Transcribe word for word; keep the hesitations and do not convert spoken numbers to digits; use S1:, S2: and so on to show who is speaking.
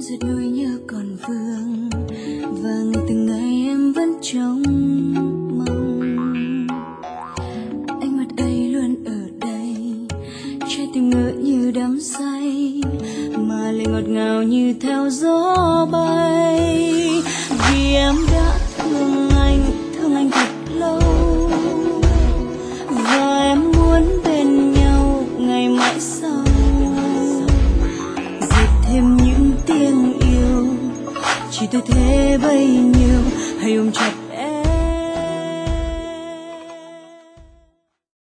S1: giật nỗi nhớ còn vương vàng từng ngày em vẫn trông mong ánh mắt ấy luôn ở đây, trái tim ngỡ như đắm say mà lại ngọt ngào như theo gió bay. Vì em đã thương anh, thương anh thật lâu và em muốn bên nhau ngày mãi sau, dệt thêm những tiếng yêu chỉ tôi thế bấy nhiêu. Hãy ôm chặt